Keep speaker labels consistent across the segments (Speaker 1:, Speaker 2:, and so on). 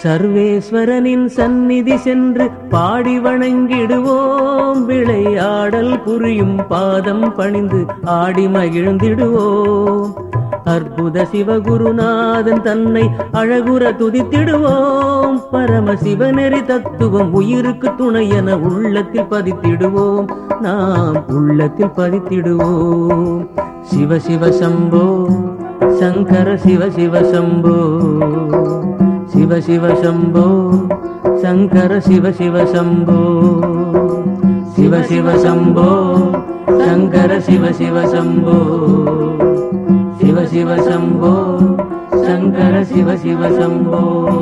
Speaker 1: சர்வேஸ்வரனின் சந்நிதி சென்று பாடி வணங்கிடுவோம். விளையாடல் புரியும் பாதம் பணிந்து ஆடி மகிழ்ந்திடுவோம். அற்புத சிவகுருநாதன் தன்னை அழகுற துதித்திடுவோம். பரமசிவநெறி தத்துவம் உயிருக்கு துணை என உள்ளத்தில் பதித்திடுவோம். நாம் உள்ளத்தில் பதித்திடுவோம். சிவ சிவ சம்போ சங்கர சிவ சிவ சம்போ. சிவ சிவ சம்போ சங்கர சிவ சிவ சம்போ. சிவ சிவ சம்போ சங்கர சிவ சிவ சம்போ. சிவ சிவ சம்போ சங்கர சிவ சிவ சம்போ.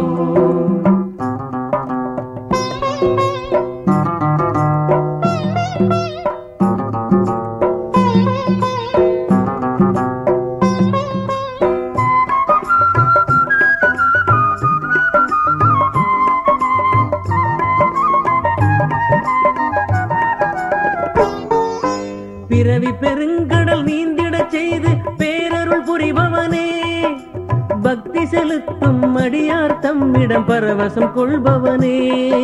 Speaker 1: பிறவி பெருங்கடல் நீந்திடச் செய்து பேரருள் புரிபவனே. பக்தி செலுத்தும் அடியார் தம்மிடம் பரவசம் கொள்பவனே.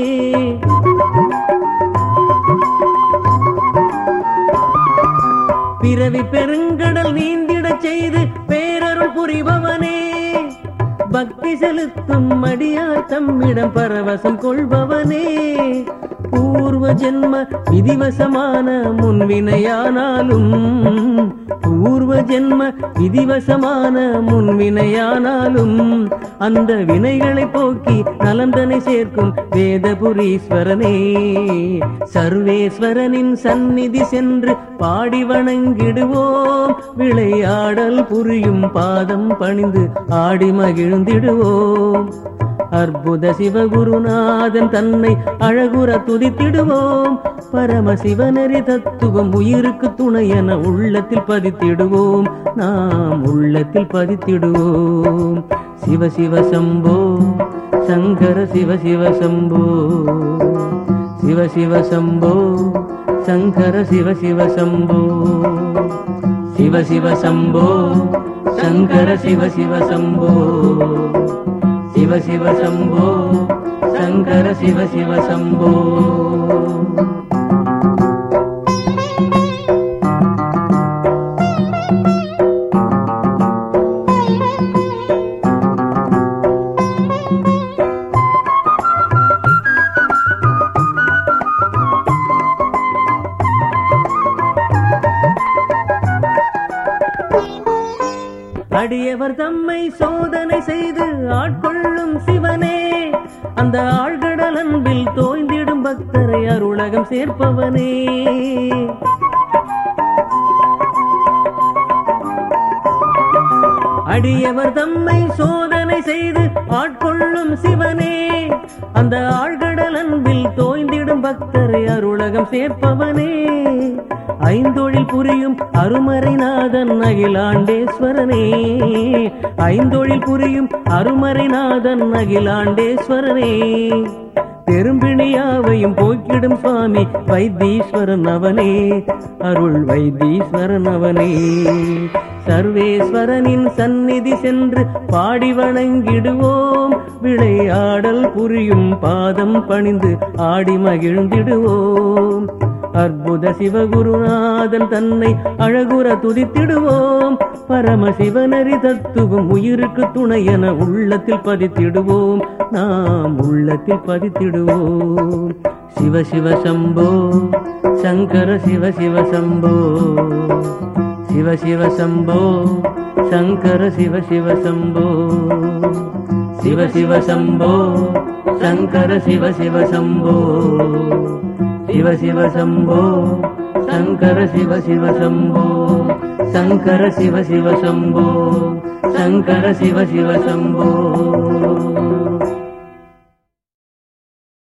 Speaker 1: பிறவி பெருங்கடல் நீந்திடச் செய்து பேரருள் புரிபவனே. பக்தி செலுத்தும் அடியார் தம்மிடம் பரவசம் கொள்பவனே. பூர்வ ஜென்ம விதிவசமான முன்வினையானாலும், பூர்வ ஜென்ம விதிவசமான முன்வினையானாலும் அந்த வினைகளை போக்கி நலந்தனை சேர்க்கும் வேதபுரீஸ்வரனே. சர்வேஸ்வரனின் சந்நிதி சென்று பாடி வணங்கிடுவோம். விளையாடல் புரியும் பாதம் பணிந்து ஆடி மகிழ்ந்திடுவோம். அற்புத சிவகுருநாதன் தன்னை அழகுற துதித்திடுவோம். பரமசிவநெறி தத்துவம் உயிருக்கு துணை என உள்ளத்தில் பதித்திடுவோம். நாம் உள்ளத்தில் பதித்திடுவோம். சிவ சிவ சம்போ சங்கர சிவ சிவ சம்போ. சிவ சிவ சம்போ சங்கர சிவ சிவ சம்போ. சிவ சிவ சம்போ சங்கர சிவ சிவ சம்போ. சிவ சிவ சம்போ சங்கர சிவ சிவ சம்போ. அடியவர் தம்மை சோதனை செய்து ஆட்கொள்ளும் சிவனே. அந்த ஆழ்கடல் அன்பில் தோய்ந்திடும் பக்தரை அருளகம் சேர்ப்பவனே. அடியவர் தம்மை சோதனை செய்து ஆட்கொள்ளும் சிவனே. அந்த ஆழ்கடல் அன்பில் தோய்ந்திடும் பக்தரை அருளகம் சேர்ப்பவனே. ஐந்தொழில் புரியும் அருமறைநாதன் அகிலாண்டேஸ்வரனே. ஐந்தொழில் புரியும் அருமறைநாதன் அகிலாண்டேஸ்வரனே. பெரும்பிணியாவையும் போக்கிடும் சுவாமி வைத்தீஸ்வரன் அவனே. அருள் வைத்தீஸ்வரன் அவனே. சர்வேஸ்வரனின் சந்நிதி சென்று பாடி வணங்கிடுவோம். விளையாடல் புரியும் பாதம் பணிந்து ஆடி மகிழ்ந்திடுவோம். அற்புத சிவகுருநாதன் தன்னை அழகுற துதித்திடுவோம். பரமசிவநெறி தத்துவம் உயிருக்கு துணை என உள்ளத்தில் பதித்திடுவோம். நாம் உள்ளத்தில் பதித்திடுவோம். சிவ சிவ சம்போ சங்கர சிவ சிவ சம்போ. சிவ சிவ சம்போ சங்கர சிவ சிவ சம்போ. சிவ சிவ சம்போ சங்கர சிவ சிவ சம்போ. சிவ சிவ சம்போ சங்கர சிவ சிவ சம்போ. சங்கர சிவ சிவ சம்போ. சங்கர சிவ சிவ சம்போ.